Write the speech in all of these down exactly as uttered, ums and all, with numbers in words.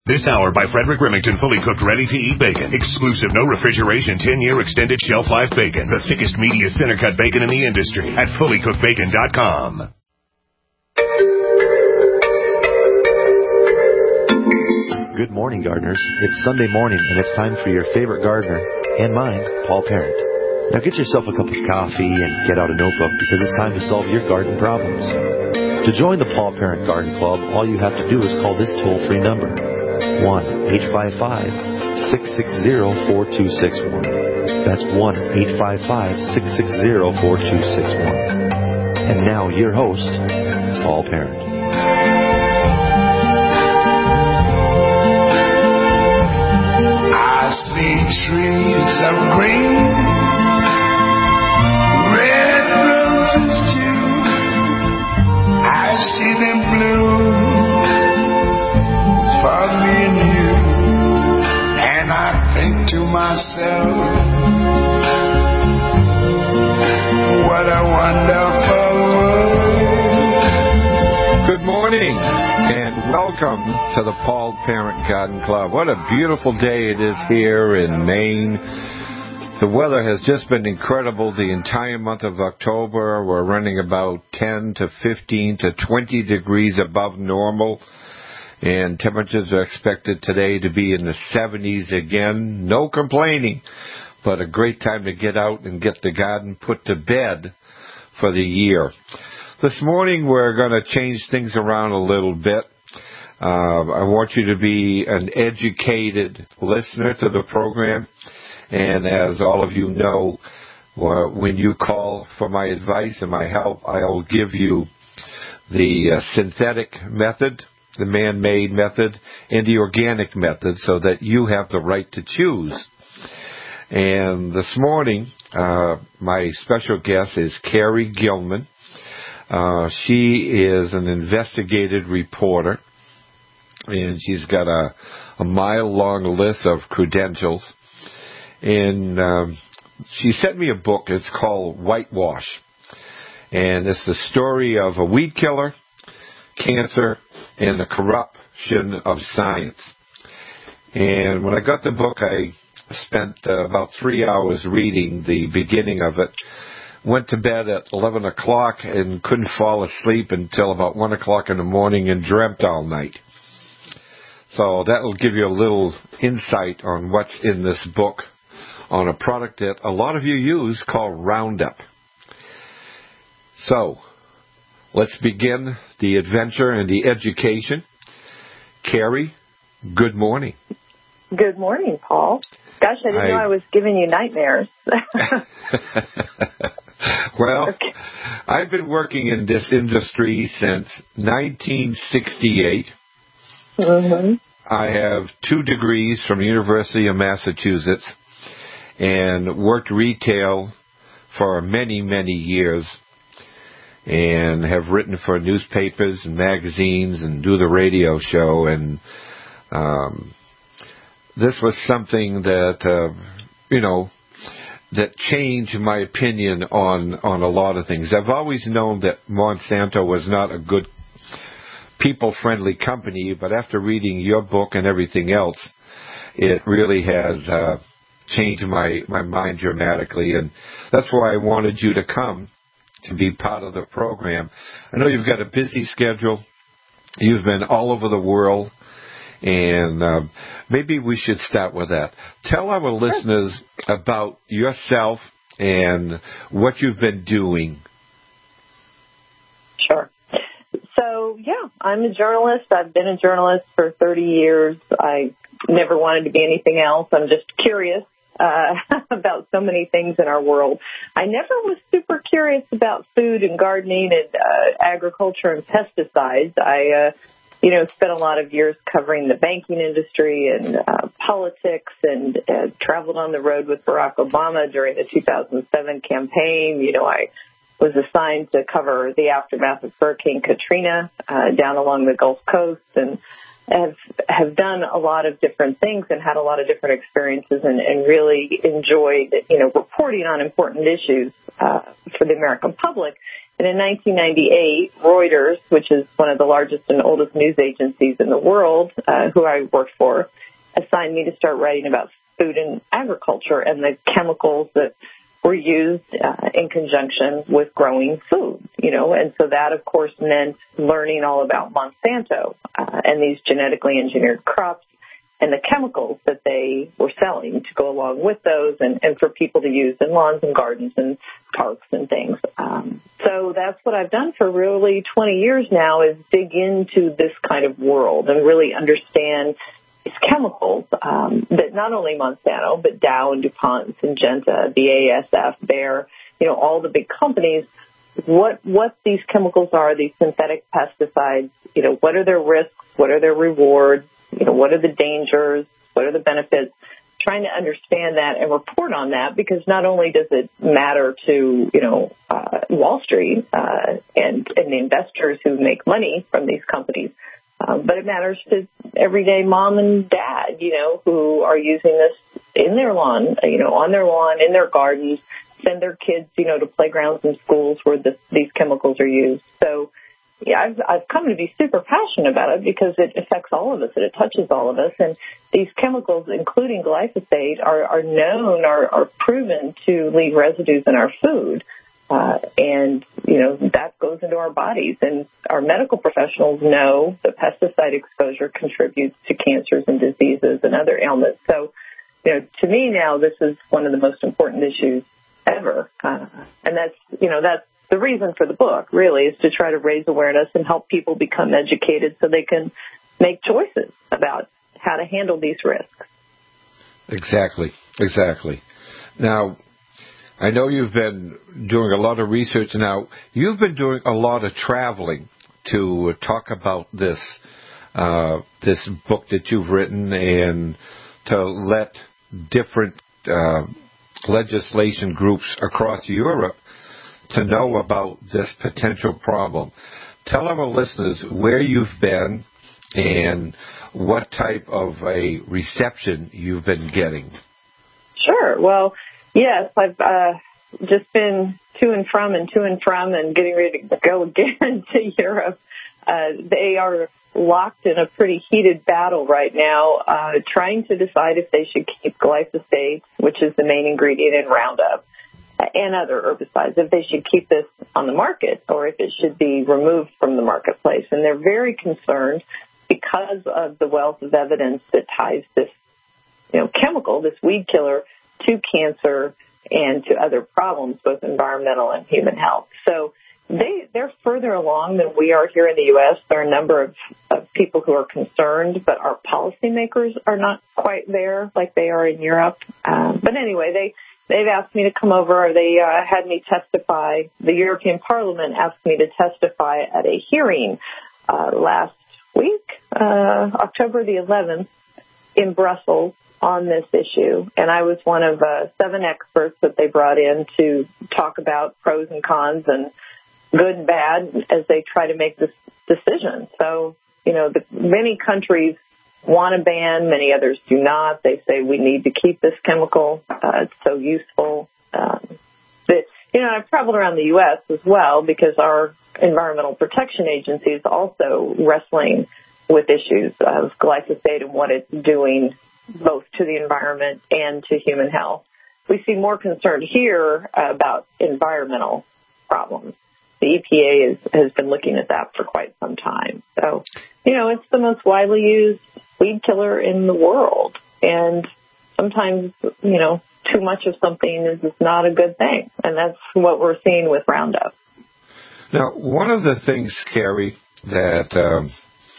This hour by Frederick Remington, fully cooked, ready-to-eat bacon. Exclusive, no refrigeration, ten-year extended shelf life bacon. The thickest, meatiest, center-cut bacon in the industry at fully cooked bacon dot com. Good morning, gardeners. It's Sunday morning, and it's time for your favorite gardener, and mine, Paul Parent. Now get yourself a cup of coffee and get out a notebook, because it's time to solve your garden problems. To join the Paul Parent Garden Club, all you have to do is call this toll-free number, one eight five five, six six zero, four two six one. That's one eight five five, six six zero, four two six one. And now, your host, Paul Parent. I see trees of green, red roses too. I see them bloom for me and you. And I think to myself, what a wonderful world. Good morning and welcome to the Paul Parent Garden Club. What a beautiful day it is here in Maine. The weather has just been incredible the entire month of October. We're running about ten to fifteen to twenty degrees above normal. And temperatures are expected today to be in the seventies again. No complaining, but a great time to get out and get the garden put to bed for the year. This morning we're going to change things around a little bit. Uh, I want you to be an educated listener to the program. And as all of you know, uh, when you call for my advice and my help, I will give you the uh, synthetic method, the man-made method, and the organic method so that you have the right to choose. And this morning, uh, my special guest is Carrie Gilman. Uh, she is an investigative reporter, and she's got a, a mile-long list of credentials. And um, she sent me a book. It's called Whitewash. And it's the story of a weed killer, cancer, and the corruption of science. And when I got the book, I spent uh, about three hours reading the beginning of it. Went to bed at eleven o'clock and couldn't fall asleep until about one o'clock in the morning and dreamt all night. So that will give you a little insight on what's in this book on a product that a lot of you use called Roundup. So let's begin the adventure and the education. Carrie, good morning. Good morning, Paul. Gosh, I didn't I... know I was giving you nightmares. Well, okay. I've been working in this industry since nineteen sixty-eight. Mm-hmm. I have two degrees from the University of Massachusetts and worked retail for many, many years and have written for newspapers and magazines and do the radio show. And um, this was something that, uh, you know, that changed my opinion on, on a lot of things. I've always known that Monsanto was not a good people-friendly company, but after reading your book and everything else, it really has uh, changed my, my mind dramatically. And that's why I wanted you to come to be part of the program. I know you've got a busy schedule. You've been all over the world. And uh, maybe we should start with that. Tell our listeners about yourself and what you've been doing. Sure. So, yeah, I'm a journalist. I've been a journalist for thirty years. I never wanted to be anything else. I'm just curious uh, about so many things in our world. I never was super curious about food and gardening and uh, agriculture and pesticides. I uh, You know, spent a lot of years covering the banking industry and uh, politics and uh, traveled on the road with Barack Obama during the two thousand seven campaign. You know, I was assigned to cover the aftermath of Hurricane Katrina uh, down along the Gulf Coast and have have done a lot of different things and had a lot of different experiences and, and really enjoyed, you know, reporting on important issues uh, for the American public. And in nineteen ninety-eight, Reuters, which is one of the largest and oldest news agencies in the world, uh, who I worked for, assigned me to start writing about food and agriculture and the chemicals that were used uh, in conjunction with growing food, you know, and so that, of course, meant learning all about Monsanto uh, and these genetically engineered crops and the chemicals that they were selling to go along with those and, and for people to use in lawns and gardens and parks and things. Um, so that's what I've done for really twenty years now, is dig into this kind of world and really understand these chemicals um, that not only Monsanto, but Dow and DuPont, Syngenta, B A S F, Bayer, you know, all the big companies, what what these chemicals are, these synthetic pesticides, you know, what are their risks, what are their rewards, you know, what are the dangers, what are the benefits, trying to understand that and report on that, because not only does it matter to, you know, uh, Wall Street uh, and, and the investors who make money from these companies, Um, but it matters to everyday mom and dad, you know, who are using this in their lawn, you know, on their lawn, in their gardens, send their kids, you know, to playgrounds and schools where this, these chemicals are used. So, yeah, I've, I've come to be super passionate about it because it affects all of us and it touches all of us. And these chemicals, including glyphosate, are, are known, are, are proven to leave residues in our food. Uh, and, you know, that goes into our bodies. And our medical professionals know that pesticide exposure contributes to cancers and diseases and other ailments. So, you know, to me now, this is one of the most important issues ever. Uh, and that's, you know, that's the reason for the book, really, is to try to raise awareness and help people become educated so they can make choices about how to handle these risks. Exactly, exactly. Now, I know you've been doing a lot of research now. You've been doing a lot of traveling to talk about this uh, this book that you've written and to let different uh, legislation groups across Europe to know about this potential problem. Tell our listeners where you've been and what type of a reception you've been getting. Sure. Well, yes, I've uh, just been to and from and to and from and getting ready to go again to Europe. Uh, they are locked in a pretty heated battle right now, uh, trying to decide if they should keep glyphosate, which is the main ingredient in Roundup, and other herbicides, if they should keep this on the market or if it should be removed from the marketplace. And they're very concerned because of the wealth of evidence that ties this, you know, chemical, this weed killer, to cancer and to other problems, both environmental and human health. So they, they're further along than we are here in the U S. There are a number of, of people who are concerned, but our policymakers are not quite there like they are in Europe. Um, but anyway, they, they've asked me to come over. Or they uh, had me testify. The European Parliament asked me to testify at a hearing uh, last week, uh, October the eleventh, in Brussels, on this issue, and I was one of uh, seven experts that they brought in to talk about pros and cons and good and bad as they try to make this decision. So, you know, the, many countries want to ban, many others do not. They say we need to keep this chemical. Uh, it's so useful. Um, but, you know, I've traveled around the U S as well because our Environmental Protection Agency is also wrestling with issues of glyphosate and what it's doing both to the environment and to human health. We see more concern here about environmental problems. The E P A is, has been looking at that for quite some time. So, you know, it's the most widely used weed killer in the world. And sometimes, you know, too much of something is, is not a good thing. And that's what we're seeing with Roundup. Now, one of the things, Carrie, that um,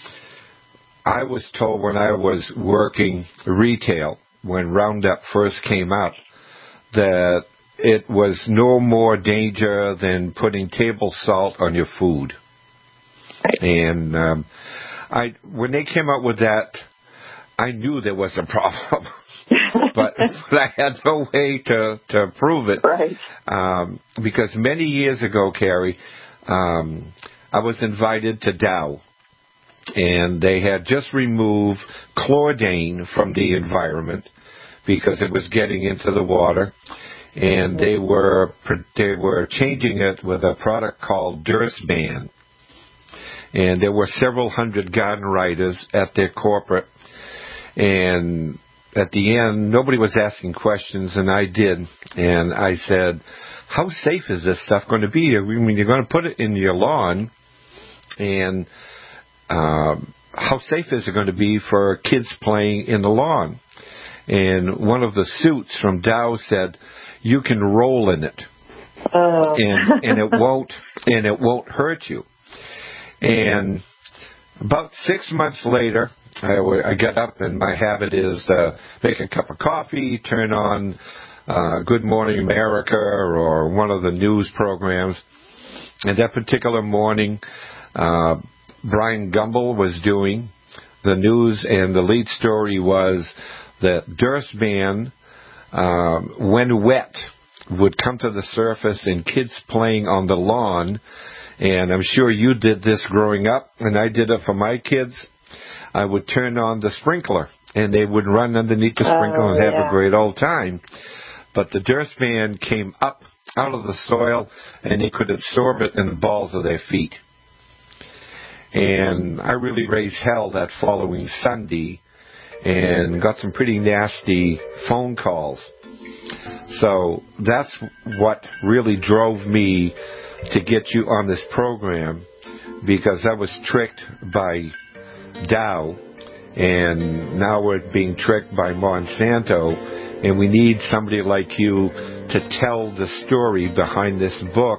I was told when I was working retail, when Roundup first came out, that it was no more danger than putting table salt on your food. Right. And um, I, when they came out with that, I knew there was a problem, but, but I had no way to, to prove it. Right. Um, because many years ago, Carrie, um, I was invited to Dow. And they had just removed chlordane from the environment because it was getting into the water. and they were they were changing it with a product called Durstman. And there were several hundred garden writers at their corporate, and at the end, nobody was asking questions, and I did. And I said, how safe is this stuff going to be? I mean, you're going to put it in your lawn, and uh, how safe is it going to be for kids playing in the lawn? And one of the suits from Dow said, you can roll in it, oh. and and it won't and it won't hurt you. And about six months later, I, I get up, and my habit is to make a cup of coffee, turn on uh, Good Morning America or one of the news programs. And that particular morning, uh, Brian Gumbel was doing the news, and the lead story was that Durstman, uh, when wet, would come to the surface and kids playing on the lawn. And I'm sure you did this growing up, and I did it for my kids. I would turn on the sprinkler, and they would run underneath the sprinkler oh, and have yeah. a great old time. But the Durstman came up out of the soil, and they could absorb it in the balls of their feet. And I really raised hell that following Sunday and got some pretty nasty phone calls. So that's what really drove me to get you on this program, because I was tricked by Dow, and now we're being tricked by Monsanto, and we need somebody like you to tell the story behind this book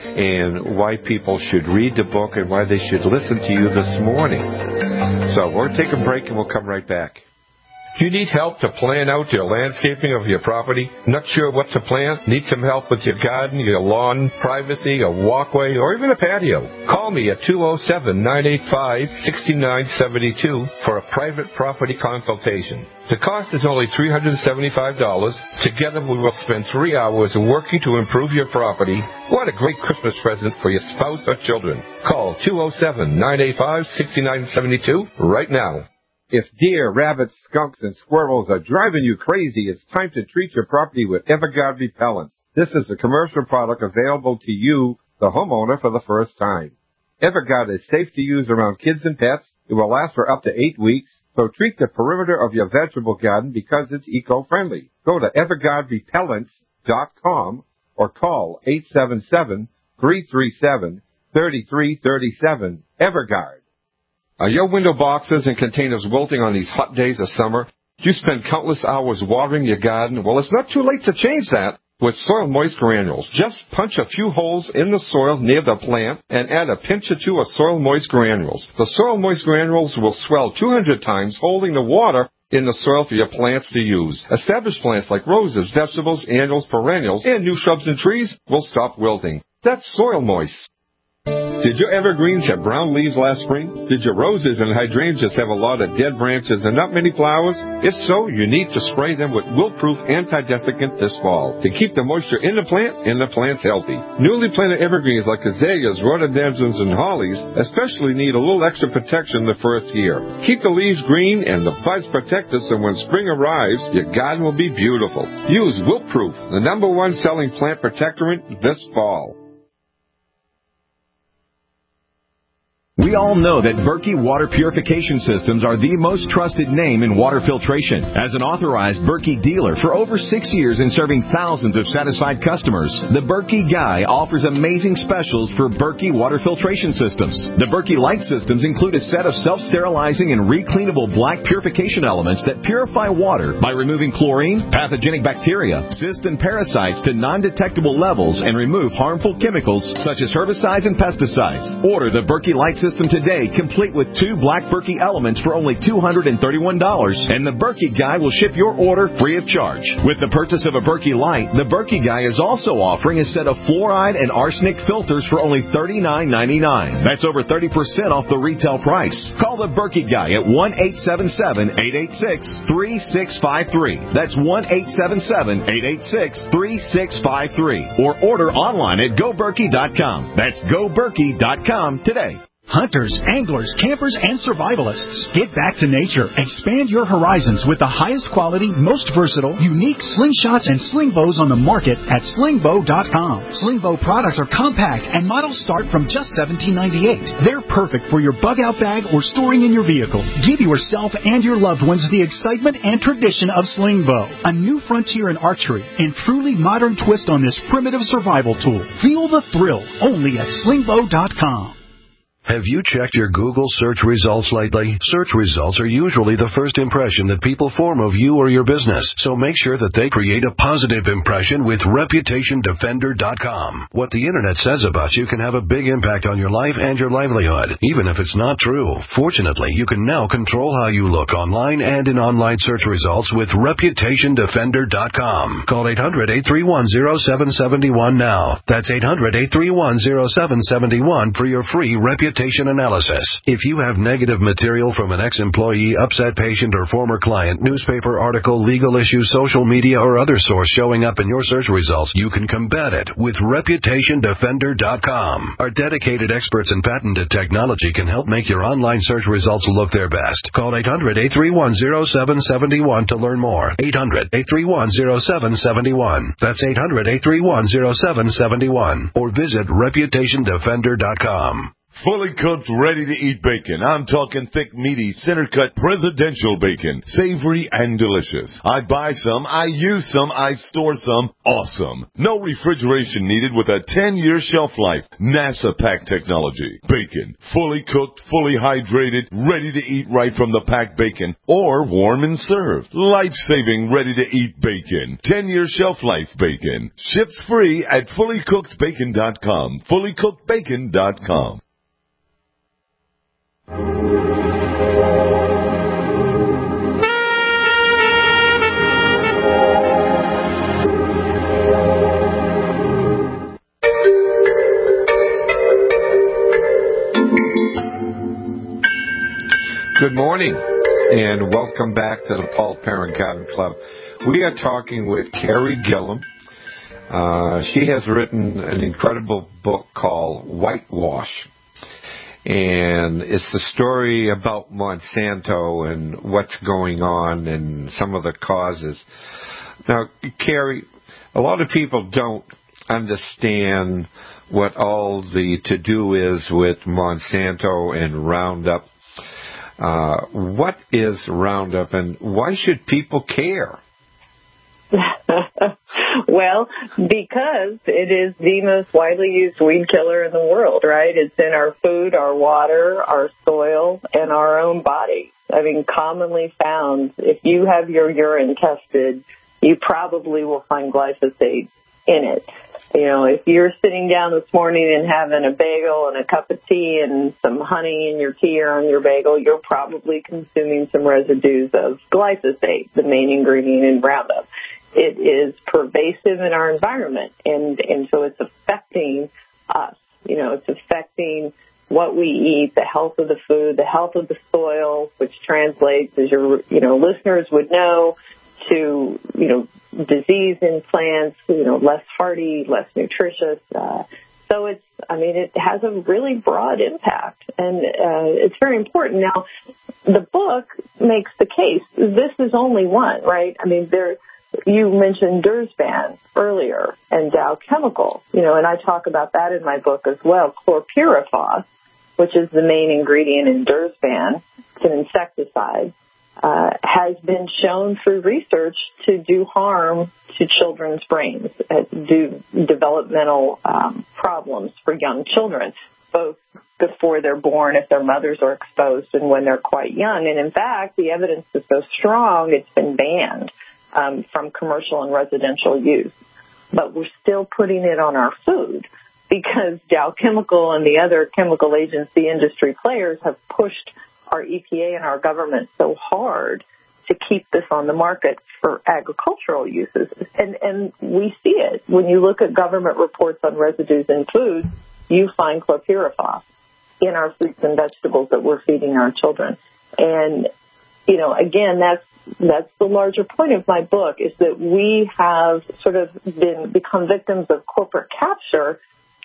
and why people should read the book and why they should listen to you this morning. So we'll take a break and we'll come right back. Do you need help to plan out your landscaping of your property? Not sure what to plant? Need some help with your garden, your lawn, privacy, a walkway, or even a patio? Call me at two oh seven, nine eight five, six nine seven two for a private property consultation. The cost is only three hundred seventy-five dollars. Together we will spend three hours working to improve your property. What a great Christmas present for your spouse or children. Call two oh seven, nine eight five, six nine seven two right now. If deer, rabbits, skunks, and squirrels are driving you crazy, it's time to treat your property with Everguard Repellents. This is a commercial product available to you, the homeowner, for the first time. Everguard is safe to use around kids and pets. It will last for up to eight weeks. So treat the perimeter of your vegetable garden because it's eco-friendly. Go to everguard repellents dot com or call eight seven seven, three three seven, three three three seven. Everguard. Are your window boxes and containers wilting on these hot days of summer? Do you spend countless hours watering your garden? Well, it's not too late to change that with Soil Moist Granules. Just punch a few holes in the soil near the plant and add a pinch or two of Soil Moist Granules. The Soil Moist Granules will swell two hundred times, holding the water in the soil for your plants to use. Established plants like roses, vegetables, annuals, perennials, and new shrubs and trees will stop wilting. That's Soil Moist. Did your evergreens have brown leaves last spring? Did your roses and hydrangeas have a lot of dead branches and not many flowers? If so, you need to spray them with wilt-proof anti-desiccant this fall to keep the moisture in the plant and the plants healthy. Newly planted evergreens like azaleas, rhododendrons, and hollies especially need a little extra protection the first year. Keep the leaves green and the buds protected so when spring arrives, your garden will be beautiful. Use Wilt-Proof, the number one selling plant protectorant this fall. We all know that Berkey Water Purification Systems are the most trusted name in water filtration. As an authorized Berkey dealer for over six years and serving thousands of satisfied customers, the Berkey Guy offers amazing specials for Berkey Water Filtration Systems. The Berkey Light Systems include a set of self-sterilizing and recleanable black purification elements that purify water by removing chlorine, pathogenic bacteria, cysts, and parasites to non-detectable levels and remove harmful chemicals such as herbicides and pesticides. Order the Berkey Light System today, complete with two black Berkey elements for only two hundred thirty-one dollars, and the Berkey Guy will ship your order free of charge. With the purchase of a Berkey Light, the Berkey Guy is also offering a set of fluoride and arsenic filters for only thirty-nine ninety-nine. That's over thirty percent off the retail price. Call the Berkey Guy at one eight seven seven, eight eight six, three six five three. That's one eight seven seven, eight eight six, three six five three. Or order online at go berkey dot com. That's go berkey dot com today. Hunters, anglers, campers, and survivalists. Get back to nature. Expand your horizons with the highest quality, most versatile, unique slingshots and sling bows on the market at sling bow dot com. Sling bow products are compact and models start from just seventeen ninety-eight. They're perfect for your bug out bag or storing in your vehicle. Give yourself and your loved ones the excitement and tradition of sling bow. A new frontier in archery and truly modern twist on this primitive survival tool. Feel the thrill only at sling bow dot com. Have you checked your Google search results lately? Search results are usually the first impression that people form of you or your business, so make sure that they create a positive impression with reputation defender dot com. What the Internet says about you can have a big impact on your life and your livelihood, even if it's not true. Fortunately, you can now control how you look online and in online search results with reputation defender dot com. Call eight hundred, eight three one, zero seven seven one now. That's eight hundred, eight three one, zero seven seven one for your free reputation analysis. If you have negative material from an ex-employee, upset patient, or former client, newspaper article, legal issue, social media, or other source showing up in your search results, you can combat it with reputation defender dot com. Our dedicated experts in patented technology can help make your online search results look their best. Call eight hundred, eight three one, zero seven seven one to learn more. eight hundred, eight three one, zero seven seven one. That's eight hundred, eight three one, zero seven seven one. Or visit reputation defender dot com. Fully cooked, ready-to-eat bacon. I'm talking thick, meaty, center-cut presidential bacon. Savory and delicious. I buy some, I use some, I store some. Awesome. No refrigeration needed with a ten-year shelf life. NASA pack technology. Bacon. Fully cooked, fully hydrated, ready to eat right from the packed bacon. Or warm and served. Life-saving, ready-to-eat bacon. ten-year shelf life bacon. Ships free at fully cooked bacon dot com. fully cooked bacon dot com. Good morning, and welcome back to the Paul Parent Garden Club. We are talking with Carrie Gillum. Uh, she has written an incredible book called Whitewash. And it's the story about Monsanto and what's going on and some of the causes. Now, Carrie, a lot of people don't understand what all the to-do is with Monsanto and Roundup. Uh, what is Roundup, and why should people care? Well, because it is the most widely used weed killer in the world, right? It's in our food, our water, our soil, and our own body. I mean, commonly found, if you have your urine tested, you probably will find glyphosate in it. You know, if you're sitting down this morning and having a bagel and a cup of tea and some honey in your tea or on your bagel, you're probably consuming some residues of glyphosate, the main ingredient in Roundup. It is pervasive in our environment, and, and so it's affecting us. You know, it's affecting what we eat, the health of the food, the health of the soil, which translates, as your, you know, listeners would know, to, you know, disease in plants, you know, less hardy, less nutritious. Uh, so it's, I mean, it has a really broad impact, and uh, it's very important. Now, the book makes the case. This is only one, right? I mean, there. You mentioned Dursban earlier and Dow Chemical, you know, and I talk about that in my book as well. Chlorpyrifos, which is the main ingredient in Dursban, it's an insecticide, uh, has been shown through research to do harm to children's brains, uh, do developmental um, problems for young children, both before they're born, if their mothers are exposed, and when they're quite young. And in fact, the evidence is so strong, it's been banned Um, from commercial and residential use. But we're still putting it on our food because Dow Chemical and the other chemical agency industry players have pushed our E P A and our government so hard to keep this on the market for agricultural uses. And, and we see it. When you look at government reports on residues in food, you find chlorpyrifos in our fruits and vegetables that we're feeding our children. And, you know, again, that's That's the larger point of my book, is that we have sort of been become victims of corporate capture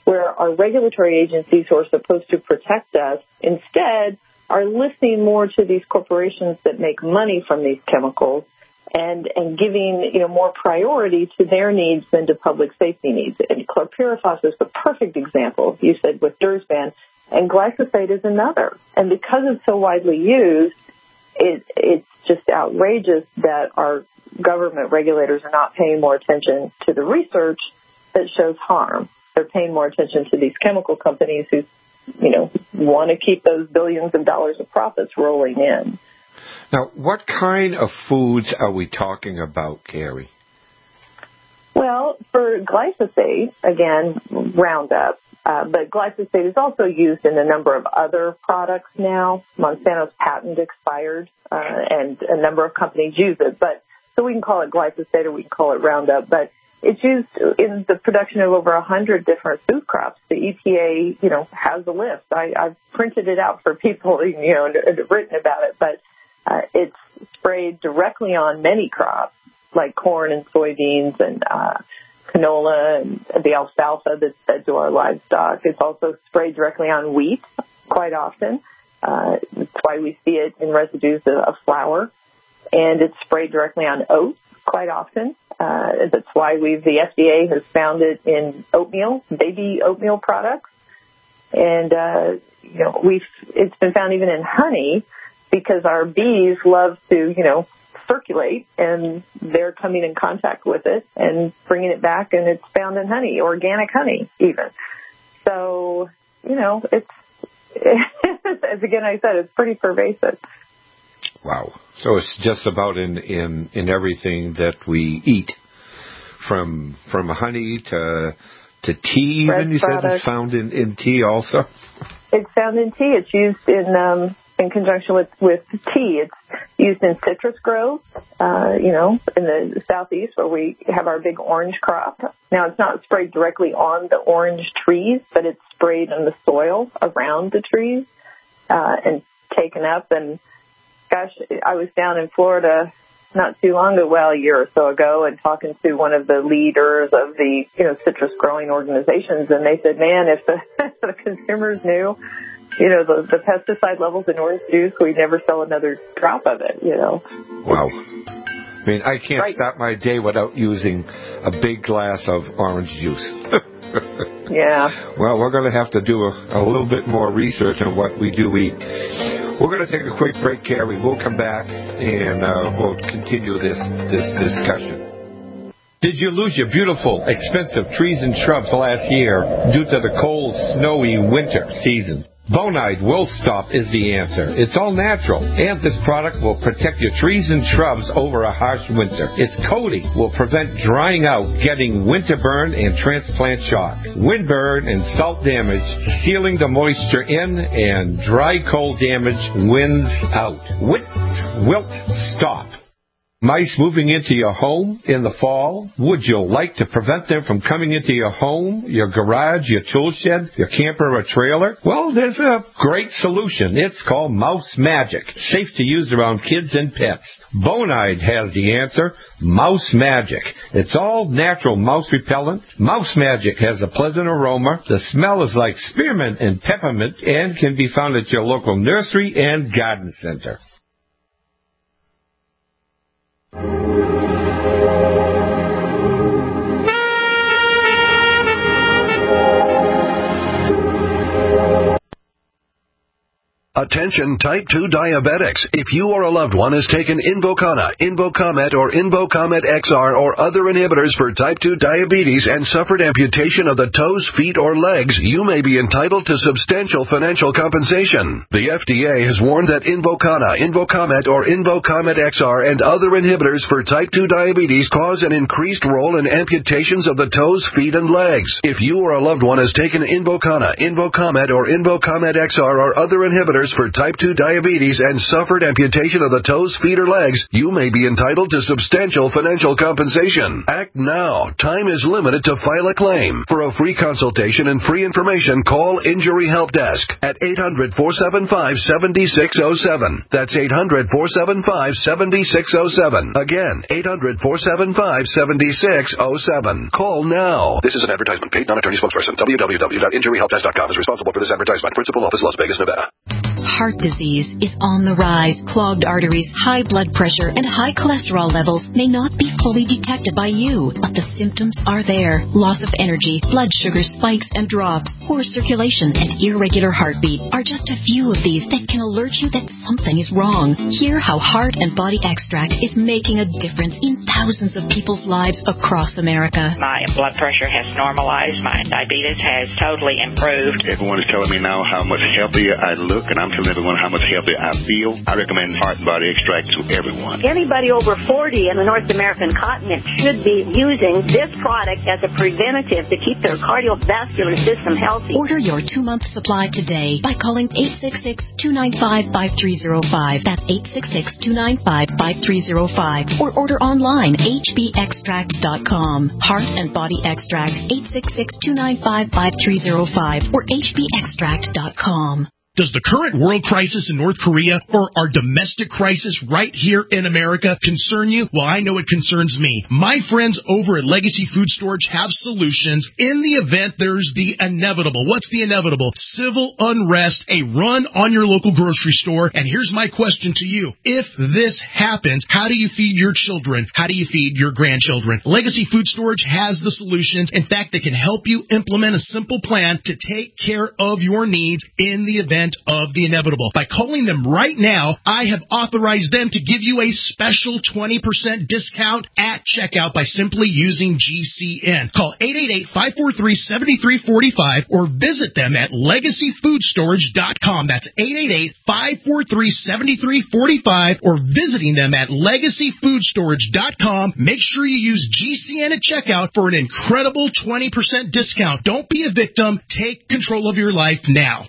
where our regulatory agencies who are supposed to protect us instead are listening more to these corporations that make money from these chemicals and, and giving, you know, more priority to their needs than to public safety needs. And chlorpyrifos is the perfect example, you said, with Dursban, and glyphosate is another. And because it's so widely used, it, it's just outrageous that our government regulators are not paying more attention to the research that shows harm. They're paying more attention to these chemical companies who, you know, want to keep those billions of dollars of profits rolling in. Now, what kind of foods are we talking about, Carrie? Well, for glyphosate, again, Roundup, uh, but glyphosate is also used in a number of other products now. Monsanto's patent expired, uh, and a number of companies use it. But so we can call it glyphosate or we can call it Roundup, but it's used in the production of over a hundred different food crops. The E P A, you know, has a list. I, I've printed it out for people, you know, and, and written about it, but uh, it's sprayed directly on many crops like corn and soybeans and uh, canola and the alfalfa that's fed to our livestock. It's also sprayed directly on wheat quite often. Uh, that's why we see it in residues of, of flour. And it's sprayed directly on oats quite often. Uh, that's why we've, the F D A has found it in oatmeal, baby oatmeal products. And, uh, you know, we've, it's been found even in honey because our bees love to, you know, circulate and they're coming in contact with it and bringing it back, and it's found in honey, organic honey even. So, you know, it's, as again I said, it's pretty pervasive. Wow. So it's just about in, in, in everything that we eat, from from honey to to tea. Bread even you products. said it's found in, in tea also? It's found in tea. It's used in um, in conjunction with, with tea. It's used in citrus groves, uh, you know, in the southeast where we have our big orange crop. Now, it's not sprayed directly on the orange trees, but it's sprayed on the soil around the trees uh, and taken up. And gosh, I was down in Florida not too long ago, well, a year or so ago, and talking to one of the leaders of the, you know, citrus growing organizations, and they said, man, if the, if the consumers knew, you know, the, the pesticide levels in orange juice, we'd never sell another drop of it, you know. Wow. I mean, I can't right. start my day without using a big glass of orange juice. Yeah. Well, we're going to have to do a, a little bit more research on what we do eat. We're going to take a quick break, Carrie. We'll come back and uh, we'll continue this, this discussion. Did you lose your beautiful, expensive trees and shrubs last year due to the cold, snowy winter season? Bonide Wilt Stop is the answer. It's all natural, and this product will protect your trees and shrubs over a harsh winter. Its coating will prevent drying out, getting winter burn and transplant shock, wind burn and salt damage, sealing the moisture in, and dry cold damage winds out. Wilt, Wilt Stop. Mice moving into your home in the fall? Would you like to prevent them from coming into your home, your garage, your tool shed, your camper or trailer? Well, there's a great solution. It's called Mouse Magic. Safe to use around kids and pets. Bonide has the answer. Mouse Magic. It's all natural mouse repellent. Mouse Magic has a pleasant aroma. The smell is like spearmint and peppermint and can be found at your local nursery and garden center. Attention type two diabetics. If you or a loved one has taken Invokana, Invokamet, or Invokamet X R or other inhibitors for type two diabetes and suffered amputation of the toes, feet, or legs, you may be entitled to substantial financial compensation. The F D A has warned that Invokana, Invokamet, or Invokamet X R and other inhibitors for type two diabetes cause an increased role in amputations of the toes, feet, and legs. If you or a loved one has taken Invokana, Invokamet, or Invokamet X R or other inhibitors test for type two diabetes and suffered amputation of the toes, feet, or legs, you may be entitled to substantial financial compensation. Act now. Time is limited to file a claim. For a free consultation and free information, call Injury Help Desk at eight hundred, four seven five, seven six zero seven. That's eight hundred, four seven five, seven six zero seven. Again, eight hundred, four seven five, seven six zero seven. Call now. This is an advertisement paid non-attorney spokesperson. w w w dot injury help desk dot com is responsible for this advertisement. Principal office, Las Vegas, Nevada. Heart disease is on the rise. Clogged arteries, high blood pressure, and high cholesterol levels may not be fully detected by you, but the symptoms are there. Loss of energy, blood sugar spikes and drops, poor circulation, and irregular heartbeat are just a few of these that can alert you that something is wrong. Hear how Heart and Body Extract is making a difference in thousands of people's lives across America. My blood pressure has normalized. My diabetes has totally improved. Everyone is telling me now how much healthier I look, and I'm telling everyone how much healthier I feel. I recommend Heart and Body Extract to everyone. Anybody over forty in the North American continent should be using this product as a preventative to keep their cardiovascular system healthy. Order your two-month supply today by calling eight six six, two nine five, five three zero five. That's eight six six, two nine five, five three zero five. Or order online, h b extract dot com. Heart and Body Extract, eight six six, two nine five, five three zero five or h b extract dot com. Does the current world crisis in North Korea or our domestic crisis right here in America concern you? Well, I know it concerns me. My friends over at Legacy Food Storage have solutions in the event there's the inevitable. What's the inevitable? Civil unrest, a run on your local grocery store. And here's my question to you. If this happens, how do you feed your children? How do you feed your grandchildren? Legacy Food Storage has the solutions. In fact, they can help you implement a simple plan to take care of your needs in the event of the inevitable. By calling them right now, I have authorized them to give you a special twenty percent discount at checkout by simply using G C N. Call eight eight eight, five four three, seven three four five or visit them at legacy food storage dot com. That's eight eight eight, five four three, seven three four five or visiting them at legacy food storage dot com. Make sure you use G C N at checkout for an incredible twenty percent discount. Don't be a victim. Take control of your life now.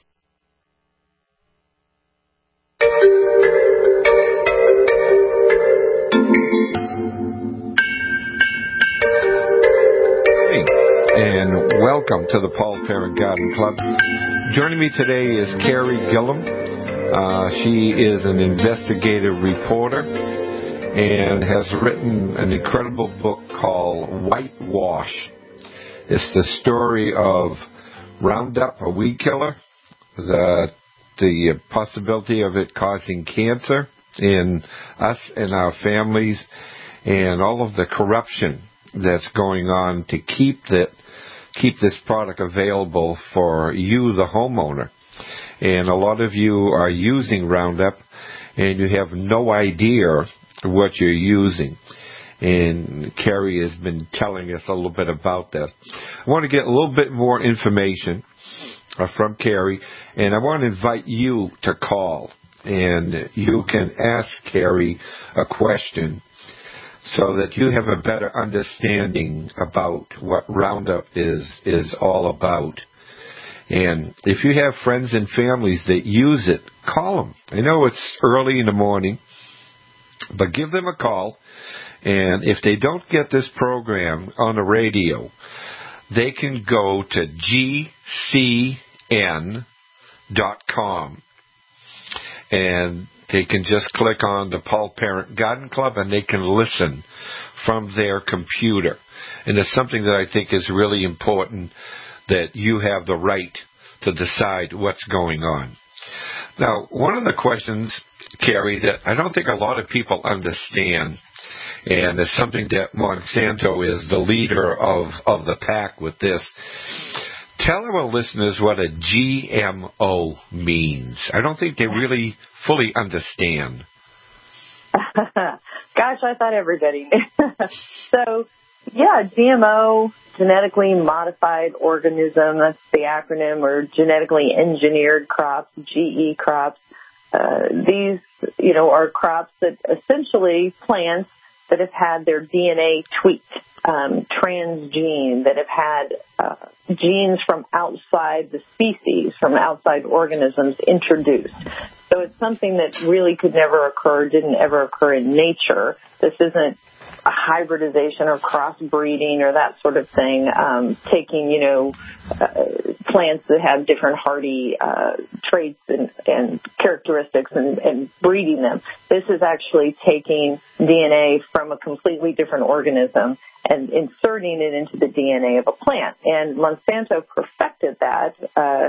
And welcome to the Paul Parent Garden Club. Joining me today is Carrie Gillum. Uh, she is an investigative reporter and has written an incredible book called Whitewash. It's the story of Roundup, a weed killer, the the possibility of it causing cancer in us and our families, and all of the corruption that's going on to keep that keep this product available for you, the homeowner. And a lot of you are using Roundup, and you have no idea what you're using. And Carrie has been telling us a little bit about that. I want to get a little bit more information uh, from Carrie, and I want to invite you to call, and you can ask Carrie a question so that you have a better understanding about what Roundup is is all about. And if you have friends and families that use it, call them. I know it's early in the morning, but give them a call. And if they don't get this program on the radio, they can go to G C N dot com. And they can just click on the Paul Parent Garden Club, and they can listen from their computer. And it's something that I think is really important, that you have the right to decide what's going on. Now, one of the questions, Carrie, that I don't think a lot of people understand, and it's something that Monsanto is the leader of, of the pack with this. Tell our listeners what a G M O means. I don't think they really fully understand. Gosh, I thought everybody knew. So, yeah, G M O, genetically modified organism, that's the acronym, or genetically engineered crops, G E crops. Uh, these, you know, are crops that essentially plants that have had their D N A tweaked. um, transgene, that have had uh, genes from outside the species, from outside organisms introduced. So it's something that really could never occur, didn't ever occur in nature. This isn't a hybridization or crossbreeding or that sort of thing, um, taking, you know, uh, plants that have different hardy uh, traits and, and characteristics and, and breeding them. This is actually taking D N A from a completely different organism and inserting it into the D N A of a plant. And Monsanto perfected that uh,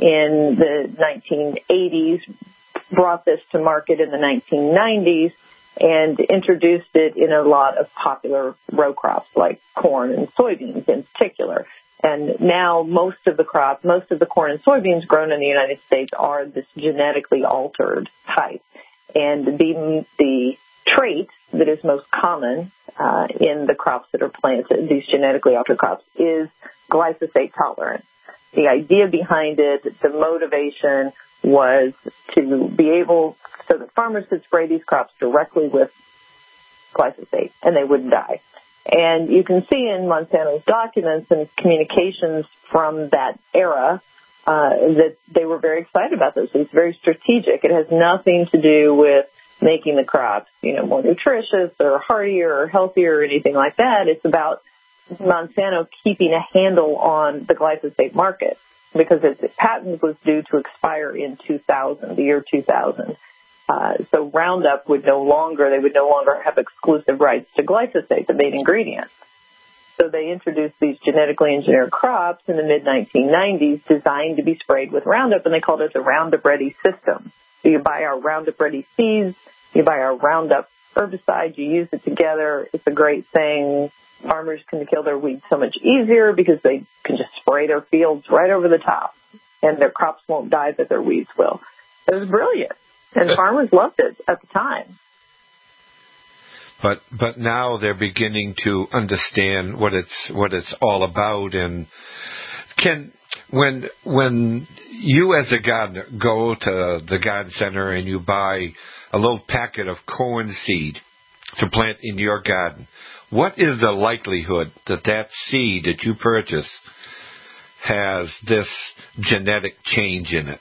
in the nineteen eighties, brought this to market in the nineteen nineties, and introduced it in a lot of popular row crops like corn and soybeans in particular. And now most of the crop, most of the corn and soybeans grown in the United States are this genetically altered type. And the, the trait that is most common uh, in the crops that are planted, these genetically altered crops, is glyphosate tolerance. The idea behind it, the motivation was to be able, so that farmers could spray these crops directly with glyphosate and they wouldn't die. And you can see in Monsanto's documents and communications from that era uh, that they were very excited about this. It's very strategic. It has nothing to do with making the crops, you know, more nutritious or hardier or healthier or anything like that. It's about Monsanto keeping a handle on the glyphosate market, because its patent was due to expire in two thousand, the year two thousand. Uh, so Roundup would no longer, they would no longer have exclusive rights to glyphosate, the main ingredient. So they introduced these genetically engineered crops in the mid nineteen nineties designed to be sprayed with Roundup, and they called it the Roundup Ready system. So you buy our Roundup Ready seeds, you buy our Roundup herbicide, you use it together. It's a great thing. Farmers can kill their weeds so much easier because they can just spray their fields right over the top, and their crops won't die, but their weeds will. It was brilliant, and farmers loved it at the time. But but now they're beginning to understand what it's what it's all about. And can when when you as a gardener go to the garden center and you buy a little packet of corn seed to plant in your garden, what is the likelihood that that seed that you purchase has this genetic change in it?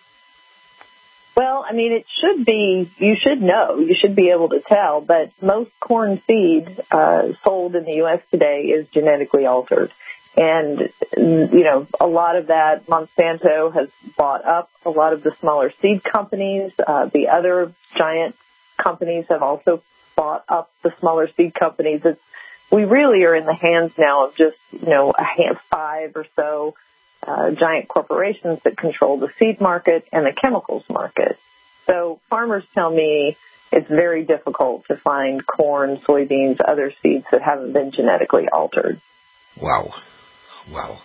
Well, I mean, it should be, you should know, you should be able to tell, but most corn seed uh, sold in the U S today is genetically altered. And, you know, a lot of that Monsanto has bought up a lot of the smaller seed companies. Uh, the other giant companies have also bought up the smaller seed companies. It's, we really are in the hands now of just, you know, a hand, five or so uh, giant corporations that control the seed market and the chemicals market. So farmers tell me it's very difficult to find corn, soybeans, other seeds that haven't been genetically altered. Wow. Wow.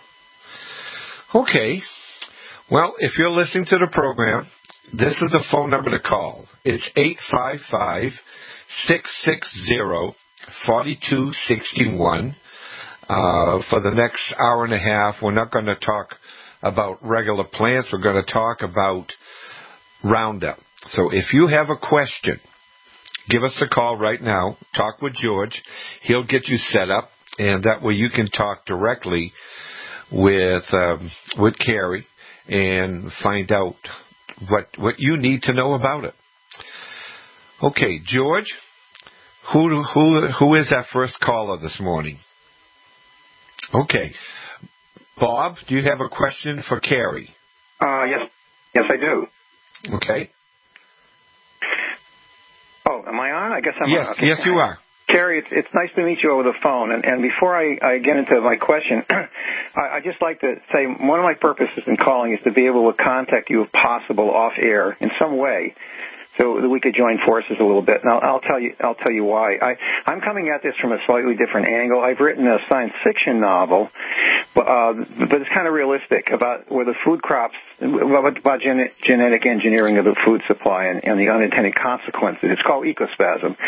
Okay. Well, if you're listening to the program, this is the phone number to call. It's eight five five, six six zero, four two six one. Uh, for the next hour and a half, we're not going to talk about regular plants. We're going to talk about Roundup. So if you have a question, give us a call right now. Talk with George. He'll get you set up, and that way you can talk directly with um, with Carrie and find out what what you need to know about it. Okay, George, who who who is that first caller this morning? Okay, Bob, do you have a question for Carrie? Uh, yes, yes, I do. Okay. Oh, am I on? I guess I'm yes, on. Okay. Yes, you are. Carrie, it's, it's nice to meet you over the phone. And, and before I, I get into my question, I, I just like to say one of my purposes in calling is to be able to contact you, if possible, off air in some way, so that we could join forces a little bit. And I'll, I'll tell you, I'll tell you why. I, I'm coming at this from a slightly different angle. I've written a science fiction novel, but, uh, but it's kind of realistic about where the food crops, about gen- genetic engineering of the food supply and, and the unintended consequences. It's called Ecospasm.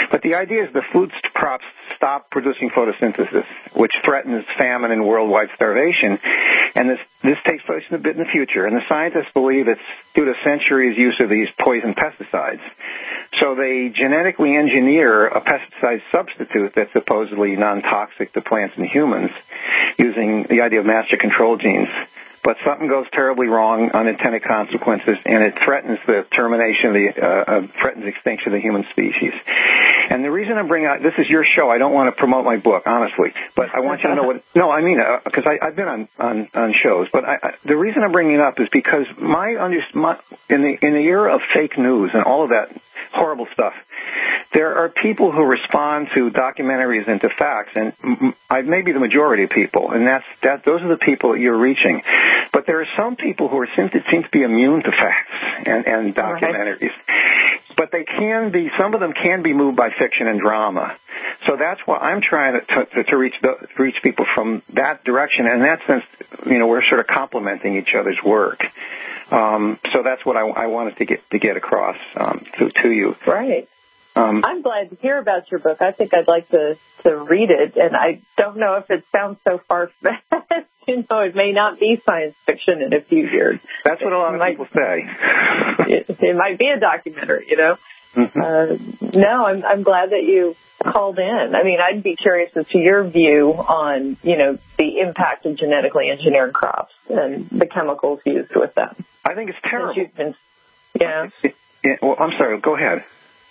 But the idea is the food crops stop producing photosynthesis, which threatens famine and worldwide starvation. And this this takes place a bit in the future. And the scientists believe it's due to centuries' use of these poison pesticides. So they genetically engineer a pesticide substitute that's supposedly non-toxic to plants and humans using the idea of master control genes. But something goes terribly wrong, unintended consequences, and it threatens the termination of the, uh, uh, threatens extinction of the human species. And the reason I'm bringing out, this is your show, I don't want to promote my book, honestly, but I want you to know what, no, I mean, because uh, I've been on, on, on shows, but I, I, the reason I'm bringing it up is because my, under, my, in the, in the era of fake news and all of that horrible stuff, there are people who respond to documentaries and to facts, and I maybe the majority of people, and that's that. Those are the people that you're reaching. But there are some people who are seem to, seem to be immune to facts and, and documentaries. Right. But they can be. Some of them can be moved by fiction and drama. So that's why I'm trying to to, to reach the, reach people from that direction. And in that sense, you know, we're sort of complementing each other's work. Um, so that's what I, I wanted to get to get across um, to to you. Right. Um, I'm glad to hear about your book. I think I'd like to, to read it, and I don't know if it sounds so far-fetched. You know, it may not be science fiction in a few years. That's what a lot of might, people say. it, it might be a documentary, you know. Mm-hmm. Uh, no, I'm, I'm glad that you called in. I mean, I'd be curious as to your view on, you know, the impact of genetically engineered crops and the chemicals used with them. I think it's terrible. Been, yeah. It, it, well, I'm sorry. Go ahead.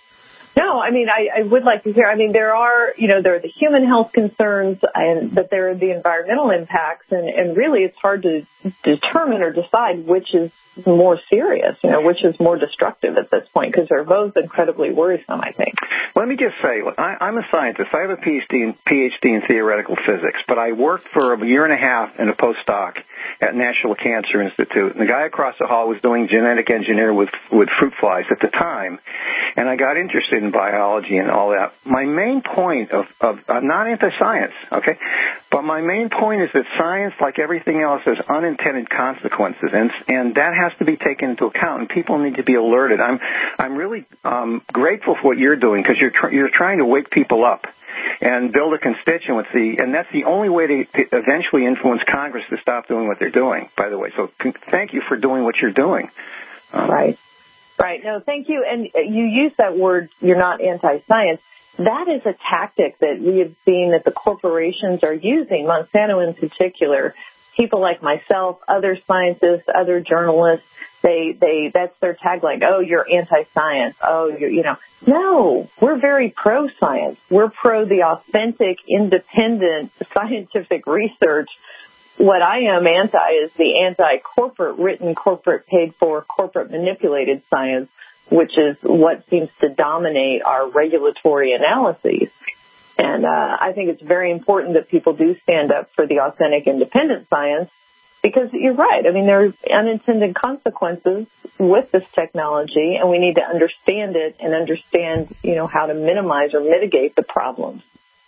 No, I mean, I, I would like to hear, I mean, there are, you know, there are the human health concerns, and but there are the environmental impacts, and, and really it's hard to determine or decide which is more serious, you know, which is more destructive at this point, because they're both incredibly worrisome, I think. Let me just say, look, I, I'm a scientist. I have a PhD in, PhD in theoretical physics, but I worked for a year and a half in a postdoc at National Cancer Institute, and the guy across the hall was doing genetic engineering with, with fruit flies at the time, and I got interested in biology and all that. My main point of, of I'm not anti-science, okay, but my main point is that science, like everything else, has unintended consequences, and and that has to be taken into account, and people need to be alerted. I'm I'm really um, grateful for what you're doing, because you're tr- you're trying to wake people up and build a constituency, and that's the only way to, to eventually influence Congress to stop doing what they're doing, by the way. So c- thank you for doing what you're doing. Um, right. Right. No, thank you. And you use that word, you're not anti-science. That is a tactic that we have seen that the corporations are using, Monsanto in particular. People like myself, other scientists, other journalists, they, they, that's their tagline. Oh, you're anti-science. Oh, you're, you know, no, we're very pro-science. We're pro the authentic, independent scientific research. What I am anti is the anti-corporate written, corporate paid for, corporate manipulated science, which is what seems to dominate our regulatory analyses. And uh, I think it's very important that people do stand up for the authentic, independent science, because you're right. I mean, there are unintended consequences with this technology, and we need to understand it and understand, you know, how to minimize or mitigate the problems.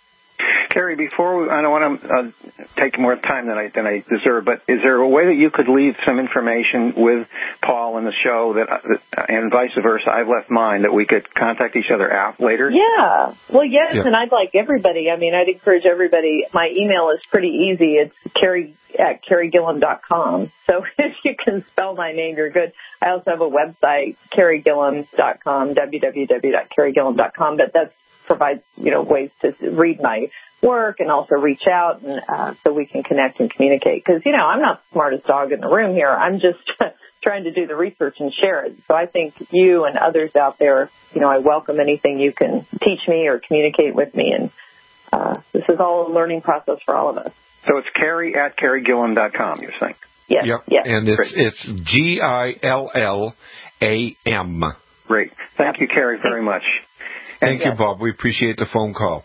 Carrie, before we, I don't want to uh, take more time than I than I deserve, but is there a way that you could leave some information with Paul in the show that, uh, and vice versa? I've left mine, that we could contact each other out later. Yeah. Well, yes, yeah. And I'd like everybody. I mean, I'd encourage everybody. My email is pretty easy. It's Carrie at Carrie Gillam dot com. So if you can spell my name, you're good. I also have a website, Carrie Gillam dot com, w w w dot Carrie Gillam dot com. But that's provides, you know, ways to read my work and also reach out, and uh, so we can connect and communicate. Because, you know, I'm not the smartest dog in the room here. I'm just trying to do the research and share it. So I think you and others out there, you know, I welcome anything you can teach me or communicate with me. And uh, this is all a learning process for all of us. So it's Carrie at Carrie Gillam dot com, you're saying? Yes. Yep. Yes. And it's, it's G I L L A M. Great. Thank you, Carrie, very much. Thank you, Bob. We appreciate the phone call.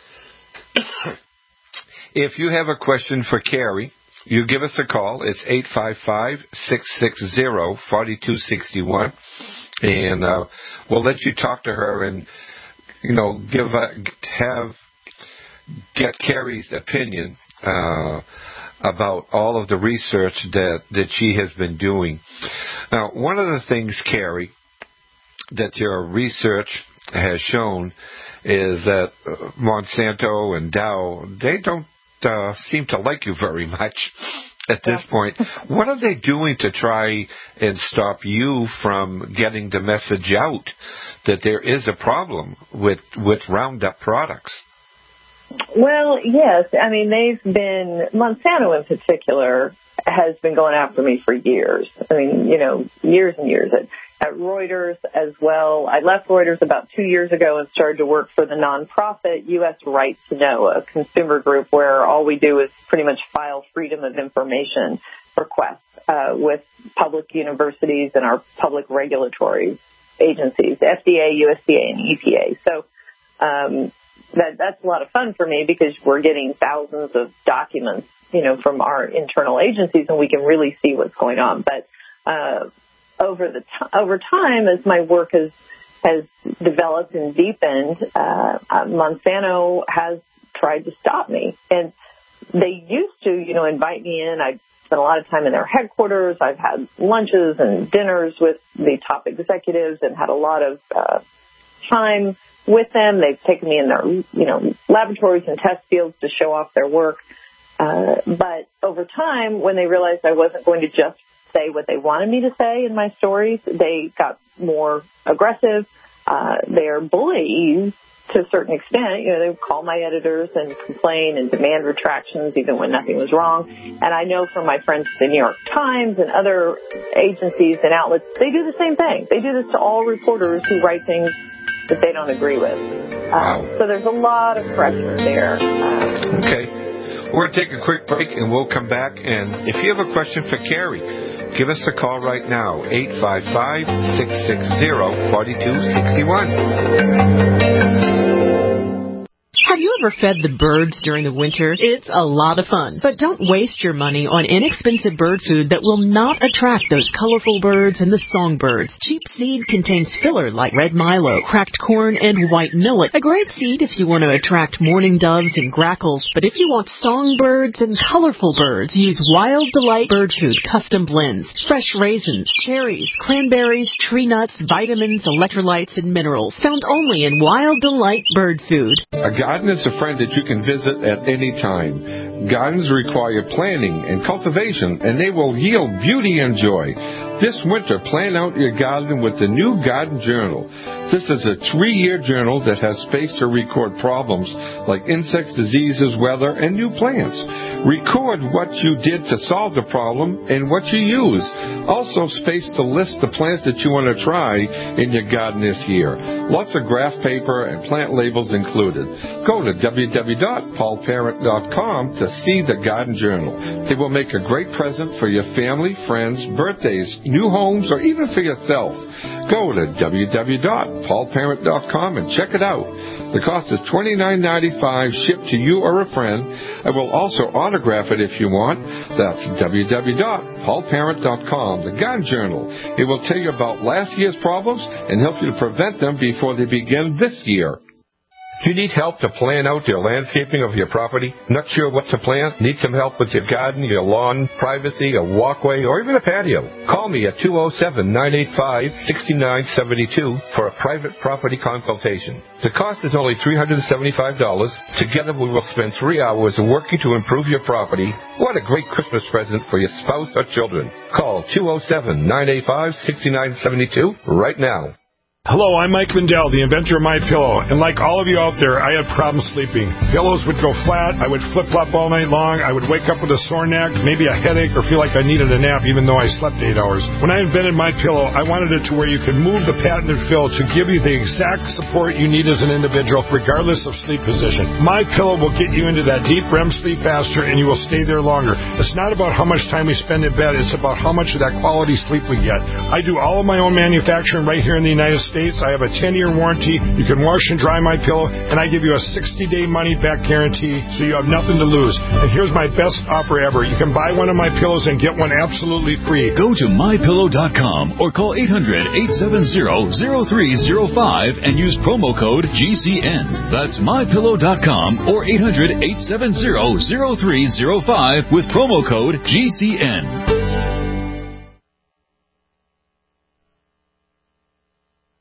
If you have a question for Carrie, you give us a call. It's eight five five, six six zero, four two six one, and uh, we'll let you talk to her and, you know, give a, have get Carrie's opinion uh, about all of the research that, that she has been doing. Now, one of the things, Carrie, that your research has shown is that uh, Monsanto and Dow, they don't uh, seem to like you very much at this point. What are they doing to try and stop you from getting the message out that there is a problem with with Roundup products? Well, yes. I mean, they've been, Monsanto in particular has been going after me for years. I mean, you know, years and years. At, at Reuters as well. I left Reuters about two years ago and started to work for the nonprofit U S Right to Know, a consumer group where all we do is pretty much file freedom of information requests uh, with public universities and our public regulatory agencies, F D A, U S D A, and E P A. So um, that that's a lot of fun for me because we're getting thousands of documents, you know, from our internal agencies, and we can really see what's going on. But uh, over the t- over time, as my work has has developed and deepened, uh, uh, Monsanto has tried to stop me, and they used to, you know, invite me in. I spent a lot of time in their headquarters. I've had lunches and dinners with the top executives and had a lot of uh, time with them. They've taken me in their, you know, laboratories and test fields to show off their work. Uh, but over time, when they realized I wasn't going to just say what they wanted me to say in my stories, they got more aggressive. Uh, they're bullies to a certain extent. You know, they would call my editors and complain and demand retractions even when nothing was wrong. And I know from my friends at the New York Times and other agencies and outlets, they do the same thing. They do this to all reporters who write things that they don't agree with. Um, so there's a lot of pressure there. Um, okay. We're going to take a quick break, and we'll come back. And if you have a question for Carrie, give us a call right now, eight five five, six six zero, four two six one. Have you ever fed the birds during the winter? It's a lot of fun. But don't waste your money on inexpensive bird food that will not attract those colorful birds and the songbirds. Cheap seed contains filler like red milo, cracked corn, and white millet. A great seed if you want to attract mourning doves and grackles. But if you want songbirds and colorful birds, use Wild Delight Bird Food Custom Blends. Fresh raisins, cherries, cranberries, tree nuts, vitamins, electrolytes, and minerals. Found only in Wild Delight Bird Food. A garden is a friend that you can visit at any time. Gardens require planning and cultivation, and they will yield beauty and joy. This winter, plan out your garden with the new Garden Journal. This is a three-year journal that has space to record problems like insects, diseases, weather, and new plants. Record what you did to solve the problem and what you use. Also, space to list the plants that you want to try in your garden this year. Lots of graph paper and plant labels included. Go to w w w dot paul parent dot com to see the Garden Journal. It will make a great present for your family, friends, birthdays, new homes, or even for yourself. Go to w w w dot paul parent dot com and check it out. The cost is twenty-nine ninety-five shipped to you or a friend. I will also autograph it if you want. That's w w w dot paul parent dot com, the Garden Journal. It will tell you about last year's problems and help you to prevent them before they begin this year. Do you need help to plan out your landscaping of your property? Not sure what to plant? Need some help with your garden, your lawn, privacy, a walkway, or even a patio? Call me at two oh seven, nine eight five, six nine seven two for a private property consultation. The cost is only three hundred seventy-five dollars. Together we will spend three hours working to improve your property. What a great Christmas present for your spouse or children. Call two oh seven, nine eight five, six nine seven two right now. Hello, I'm Mike Lindell, the inventor of MyPillow, and like all of you out there, I had problems sleeping. Pillows would go flat, I would flip-flop all night long, I would wake up with a sore neck, maybe a headache, or feel like I needed a nap even though I slept eight hours. When I invented MyPillow, I wanted it to where you could move the patented fill to give you the exact support you need as an individual, regardless of sleep position. MyPillow will get you into that deep R E M sleep faster, and you will stay there longer. It's not about how much time we spend in bed, it's about how much of that quality sleep we get. I do all of my own manufacturing right here in the United States. I have a ten-year warranty. You can wash and dry MyPillow, and I give you a sixty-day money-back guarantee, so you have nothing to lose. And here's my best offer ever. You can buy one of my pillows and get one absolutely free. Go to my pillow dot com or call eight hundred, eight seven zero, zero three zero five and use promo code G C N. That's my pillow dot com or eight hundred, eight seven zero, zero three zero five with promo code G C N. You have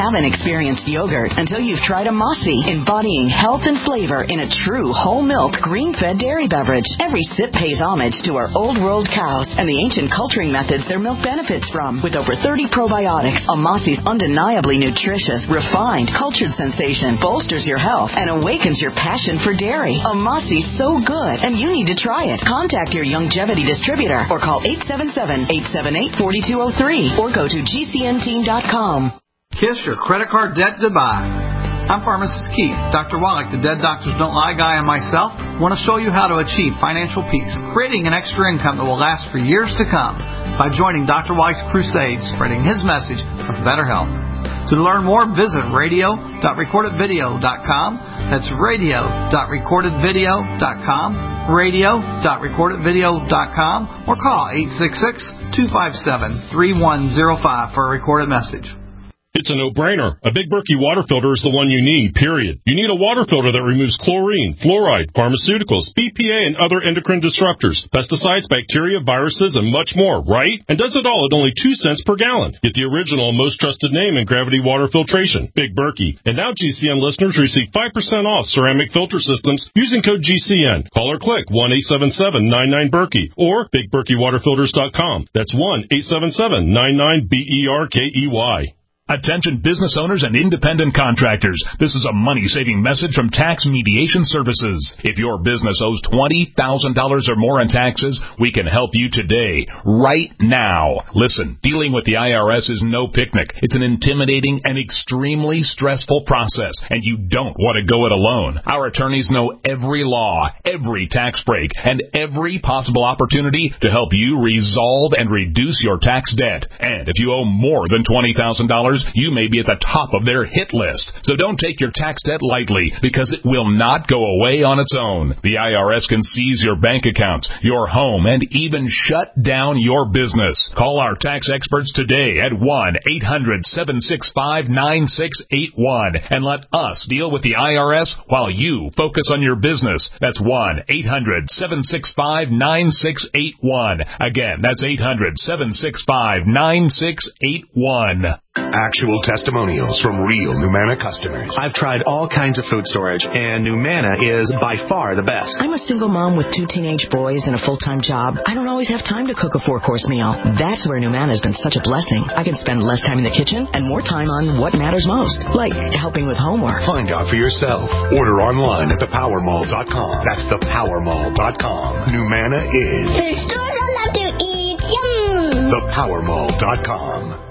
haven't experienced yogurt until you've tried a Mossy, embodying health and flavor in a true whole milk, green-fed dairy beverage. Every sip pays homage to our old world cows and the ancient culturing methods their milk benefits from. With over thirty probiotics, a Mossy's undeniably nutritious, refined, cultured sensation bolsters your health and awakens your passion for dairy. A Mossy's so good, and you need to try it. Contact your Youngevity distributor or call eight seven seven, eight seven eight, four two zero three or go to G C N team dot com. Kiss your credit card debt goodbye. I'm Pharmacist Keith. Doctor Wallach, the Dead Doctors Don't Lie guy, and myself want to show you how to achieve financial peace, creating an extra income that will last for years to come by joining Doctor Wallach's crusade, spreading his message of better health. To learn more, visit radio dot recorded video dot com. That's radio dot recorded video dot com, radio dot recorded video dot com, or call eight six six, two five seven, three one zero five for a recorded message. It's a no-brainer. A Big Berkey water filter is the one you need, period. You need a water filter that removes chlorine, fluoride, pharmaceuticals, B P A, and other endocrine disruptors, pesticides, bacteria, viruses, and much more, right? And does it all at only two cents per gallon. Get the original and most trusted name in gravity water filtration, Big Berkey. And now G C N listeners receive five percent off ceramic filter systems using code G C N. Call or click one eight seven seven, nine nine, Berkey or big berkey water filters dot com. That's one eight seven seven, nine nine, B E R K E Y. Attention business owners and independent contractors. This is a money-saving message from Tax Mediation Services. If your business owes twenty thousand dollars or more in taxes, we can help you today, right now. Listen, dealing with the I R S is no picnic. It's an intimidating and extremely stressful process, and you don't want to go it alone. Our attorneys know every law, every tax break, and every possible opportunity to help you resolve and reduce your tax debt. And if you owe more than twenty thousand dollars, you may be at the top of their hit list. So don't take your tax debt lightly, because it will not go away on its own. The I R S can seize your bank accounts, your home, and even shut down your business. Call our tax experts today at one eight hundred, seven six five, nine six eight one and let us deal with the I R S while you focus on your business. That's one eight hundred, seven six five, nine six eight one. Again, that's eight hundred, seven six five, nine six eight one. Actual testimonials from real Numana customers. I've tried all kinds of food storage, and Numana is by far the best. I'm a single mom with two teenage boys and a full-time job. I don't always have time to cook a four-course meal. That's where Numana has been such a blessing. I can spend less time in the kitchen and more time on what matters most, like helping with homework. Find out for yourself. Order online at the power mall dot com. That's the power mall dot com. Numana is the stores I love to eat. Yum! the power mall dot com.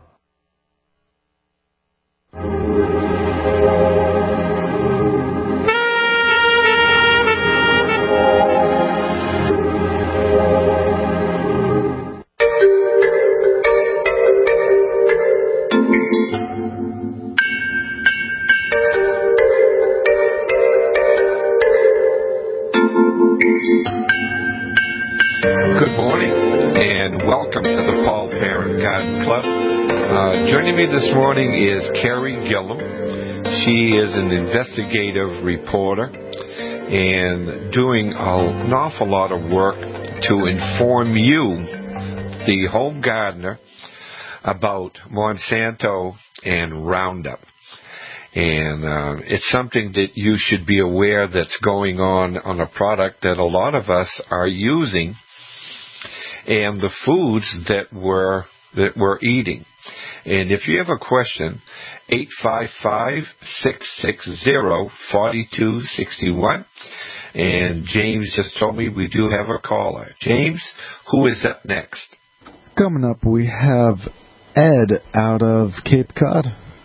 Good morning, and welcome to the Paul Parent Garden Club. Uh, joining me this morning is Carrie Gillum. She is an investigative reporter and doing a, an awful lot of work to inform you, the home gardener, about Monsanto and Roundup. And uh, it's something that you should be aware that's going on on a product that a lot of us are using, and the foods that we're, that we're eating. And if you have a question, eight five five, six six zero, four two six one. And James just told me we do have a caller. James, who is up next? Coming up, we have Ed out of Cape Cod.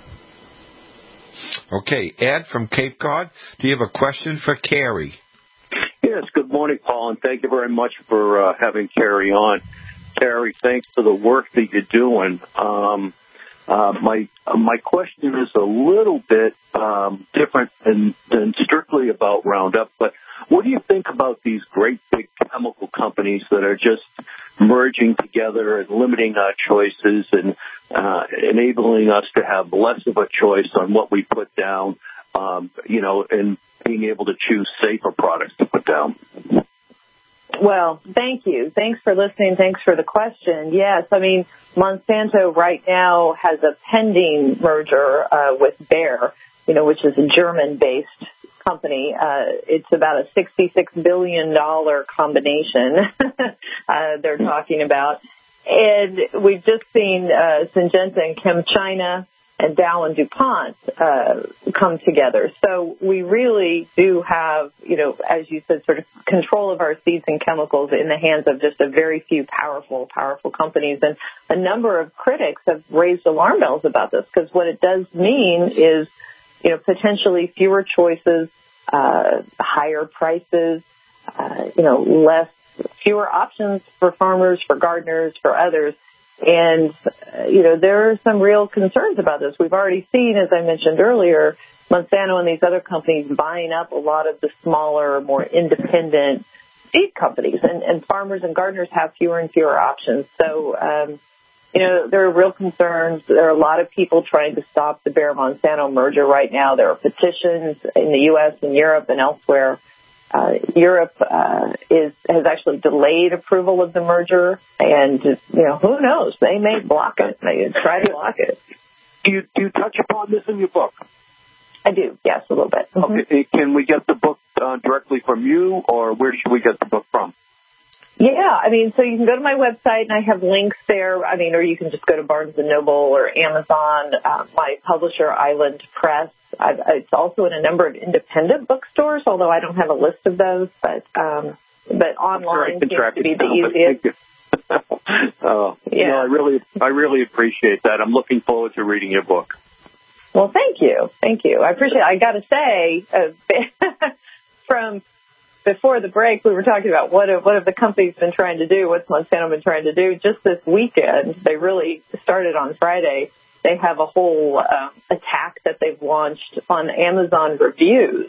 Okay, Ed from Cape Cod, do you have a question for Carrie? Yes, good morning, Paul, and thank you very much for uh, having Carrie on. Carrie, thanks for the work that you're doing. Um, uh, my uh, my question is a little bit um, different than, than strictly about Roundup, but what do you think about these great big chemical companies that are just merging together and limiting our choices and uh, enabling us to have less of a choice on what we put down, um, you know, and being able to choose safer products to put down? Well, thank you. Thanks for listening. Thanks for the question. Yes, I mean, Monsanto right now has a pending merger uh, with Bayer, you know, which is a German-based company. Uh, it's about a sixty-six billion dollars combination uh, they're talking about. And we've just seen uh, Syngenta and ChemChina and Dow and DuPont uh, come together. So we really do have, you know, as you said, sort of control of our seeds and chemicals in the hands of just a very few powerful, powerful companies. And a number of critics have raised alarm bells about this because what it does mean is, you know, potentially fewer choices, uh, higher prices, uh, you know, less, fewer options for farmers, for gardeners, for others. And, uh, you know, there are some real concerns about this. We've already seen, as I mentioned earlier, Monsanto and these other companies buying up a lot of the smaller, more independent seed companies. And, and farmers and gardeners have fewer and fewer options. So, um, you know, there are real concerns. There are a lot of people trying to stop the Bayer-Monsanto merger right now. There are petitions in the U S and Europe and elsewhere. Uh, Europe uh, is has actually delayed approval of the merger, and you know who knows? They may block it. They try to block it. Do you do you touch upon this in your book? I do, yes, a little bit. Mm-hmm. Okay, can we get the book uh, directly from you, or where should we get the book from? Yeah, I mean, so you can go to my website, and I have links there. I mean, or you can just go to Barnes and Noble or Amazon. Uh, my publisher, Island Press. I've, it's also in a number of independent bookstores, although I don't have a list of those. But um, but online seems to be the easiest. uh, yeah, no, I really, I really appreciate that. I'm looking forward to reading your book. Well, thank you, thank you. I appreciate it. I got to say, uh, from before the break, we were talking about what have, what have the companies been trying to do, what's Monsanto been trying to do. Just this weekend, they really started on Friday. They have a whole uh, attack that they've launched on Amazon reviews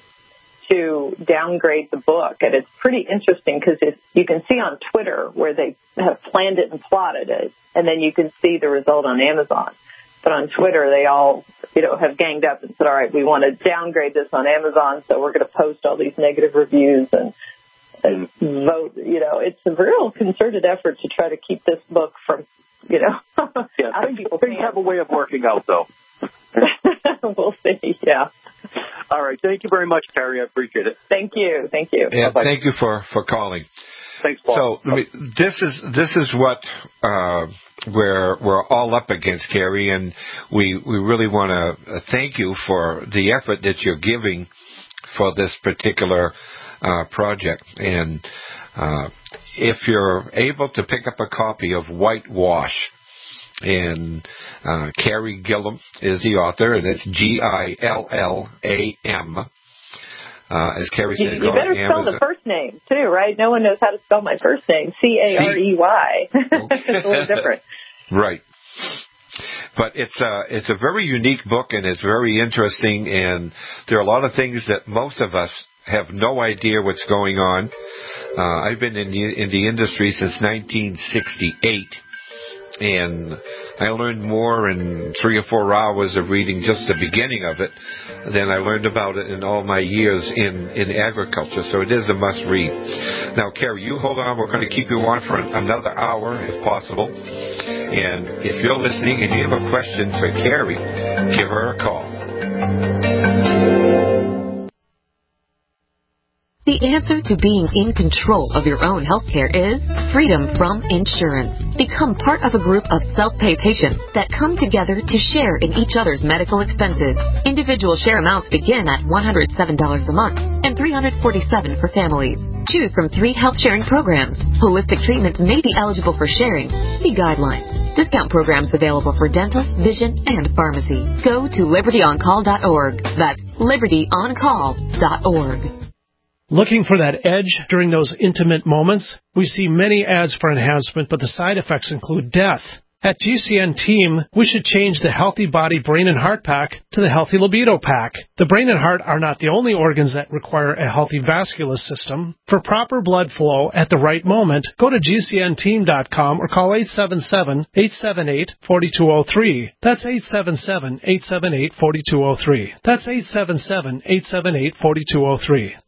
to downgrade the book. And it's pretty interesting because you can see on Twitter where they have planned it and plotted it, and then you can see the result on Amazon. But on Twitter, they all, you know, have ganged up and said, all right, we want to downgrade this on Amazon, so we're going to post all these negative reviews and, and vote. You know, it's a real concerted effort to try to keep this book from, you know, yeah, out of people's things hands. have a way of working out, though. We'll see, yeah. All right, thank you very much, Carrie. I appreciate it. Thank you, thank you. Yeah, thank you for, for calling. Thanks, Paul. So I mean, this is this is what uh, we're we're all up against, Carrie, and we we really want to thank you for the effort that you're giving for this particular uh, project. And uh, if you're able to pick up a copy of Whitewash, and uh, Carrie Gillam is the author, and it's G I L L A M. Uh, as Carrie said, you, you better spell Amazon. the first name, too, right? No one knows how to spell my first name. C A R E Y. It's a little different. Right. But it's a, it's a very unique book, and it's very interesting, and there are a lot of things that most of us have no idea what's going on. Uh, I've been in the, in the industry since nineteen sixty-eight. And I learned more in three or four hours of reading just the beginning of it than I learned about it in all my years in, in agriculture. So it is a must-read. Now, Carrie, you hold on. We're going to keep you on for another hour, if possible. And if you're listening and you have a question for Carrie, give her a call. The answer to being in control of your own healthcare is freedom from insurance. Become part of a group of self-pay patients that come together to share in each other's medical expenses. Individual share amounts begin at one hundred seven dollars a month and three hundred forty-seven dollars for families. Choose from three health sharing programs. Holistic treatments may be eligible for sharing. See guidelines. Discount programs available for dental, vision, and pharmacy. Go to liberty on call dot org. That's liberty on call dot org. Looking for that edge during those intimate moments? We see many ads for enhancement, but the side effects include death. At G C N Team, we should change the Healthy Body Brain and Heart Pack to the Healthy Libido Pack. The brain and heart are not the only organs that require a healthy vascular system. For proper blood flow at the right moment, go to G C N team dot com or call eight seven seven, eight seven eight, four two zero three. That's eight seven seven, eight seven eight, four two zero three. That's eight seven seven, eight seven eight, four two zero three.